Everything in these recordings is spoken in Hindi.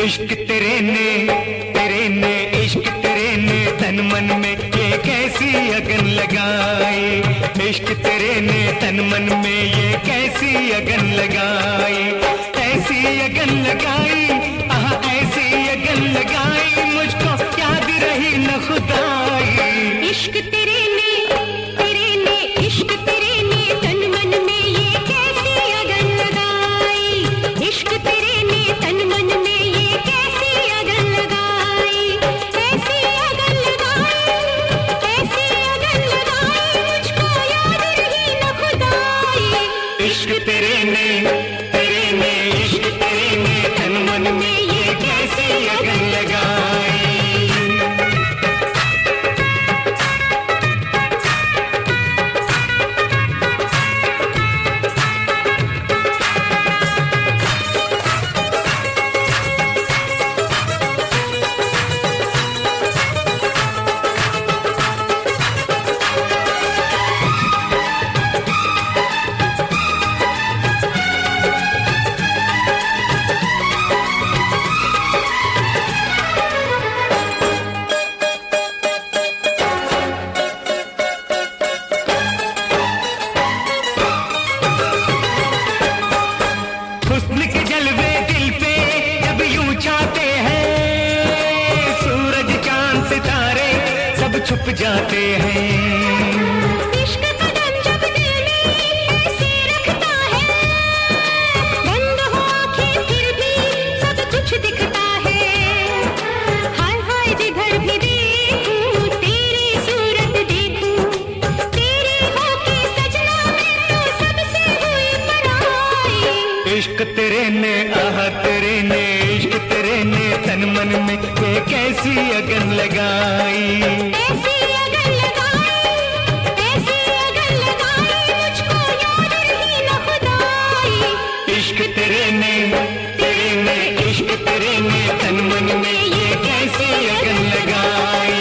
इश्क तेरे ने इश्क तेरे ने तन मन में ये कैसी अगन लगाई। इश्क तेरे ने तन मन में ये कैसी अगन लगाई। ऐसी अगन लगाई, आह ऐसी अगन लगाई, मुझको याद रही न खुदाई। इश्क तेरे ने इश्क तेरे ने तन मन में ये कैसी अगन लगाई। इश्क तेरे ने तन मन में ये कैसी अगन लगाई। ऐसी अगन लगाई, ऐसी अगन लगाई, मुझको याद रही न खुदाई। इश्क तेरे ने इश्क तेरे ने तन मन में ये कैसी अगन लगाई। हुस्न के जलवे दिल पे जब यूं छाते हैं, सूरज चांद सितारे सब छुप जाते हैं। इश्क कदम जब दिल में ऐसे रखता है, बंद हो आंखें फिर भी सब कुछ दिखता है। हाय हाय जिधर भी देखूं तेरी सूरत देखूं, तेरी होके सजना मैं तो सबसे हुई पराई। इश्क तेरे ने आह तेरे ने इश्क तेरे ने तन मन में ये कैसी अगन लगाई। ऐसी अगन लगाई, ऐसी अगन लगाई, मुझको याद रही न खुदाई। इश्क तेरे ने इश्क तेरे ने तन मन में ये कैसी अगन लगाई।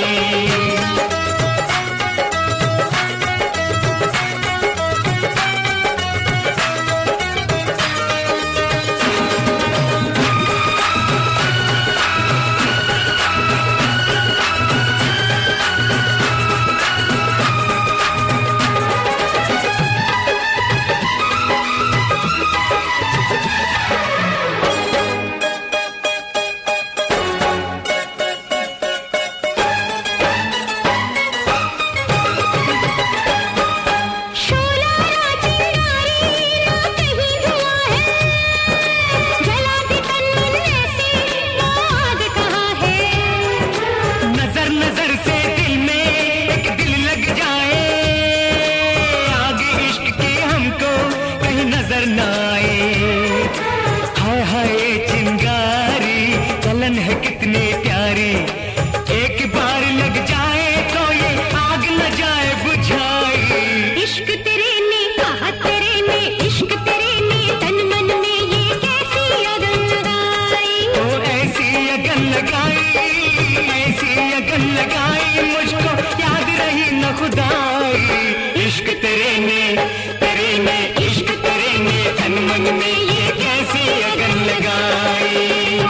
शोला ना चिंगारी ना कहीं धुआं है, जलाती तन मन ऐसे वो आग कहाँ है। नजर नजर से दिल में एक दिल लग जाए, आग इश्क की हमको कहीं नजर न आए। हाय हाय चिंगारी चलन है कितनी प्यारी, एक बार लग जाए तो ये आग न जाए बुझाई। इश्क तेरे ने कहा तेरे ने इश्क तेरे ने तन मन में ये कैसी अगन लगाई। तो ऐसी अगन लगाई, ऐसी अगन लगाई, मुझको याद रही न खुदाई। इश्क तेरे ने इश्क तेरे ने तन मन में ये कैसी अगन लगाई।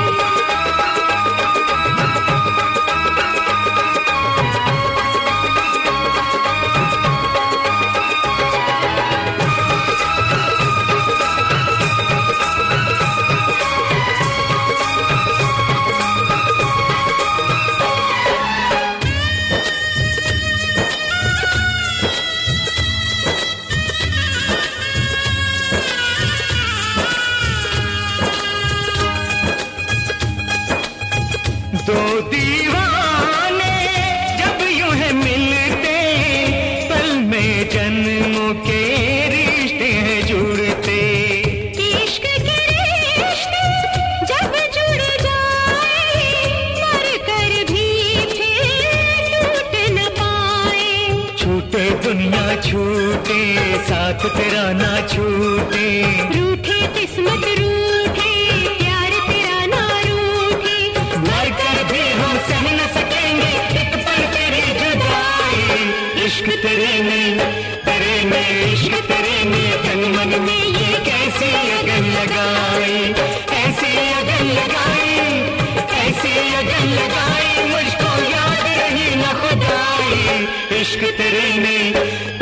दो दीवाने जब यूं है मिलते, पल में जन्मों के रिश्ते हैं जुड़ते। इश्क के रिश्ते जब जुड़ जाए, मर कर भी फिर टूट न पाए। छूटे दुनिया छूटे, साथ तेरा ना छूटे। रूठे किस्मत रूठे, प्यार तेरा ना रूठे। मर कर भी हम सह न सकेंगे एक पल तेरी जुदाई। इश्क तेरे ने इश्क तेरे ने तन मन में ये कैसी अगन लगाई। ऐसी अगन लगाई, तेरे ने